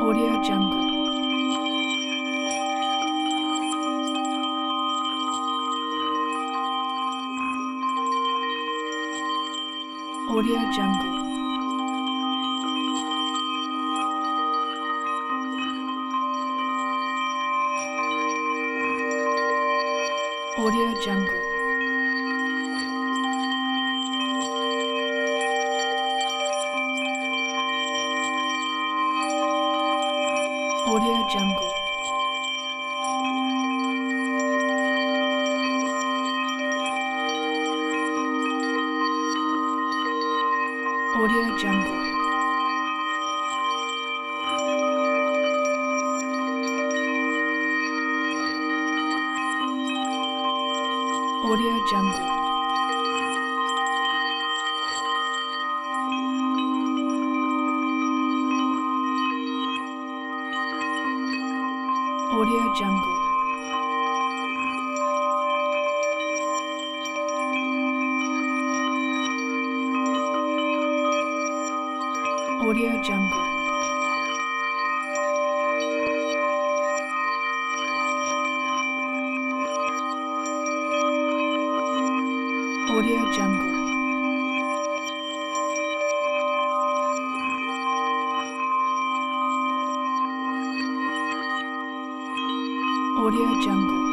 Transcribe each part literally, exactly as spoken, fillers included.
Audio Jungle. Audio Jungle. Audio Jungle. Audio Jungle. Audio Jungle. Audio Jungle. Audio Jungle. Audio Jungle. Audio Jungle. Audio Jungle.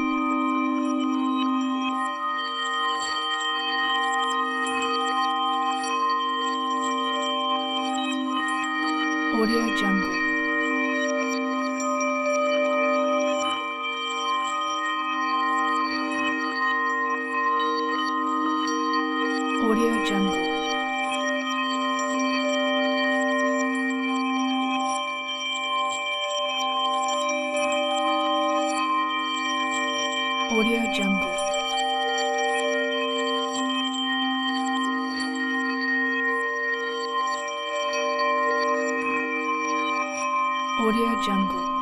Audio Jungle. Audio Jungle. Audio Jungle. Audio Jungle.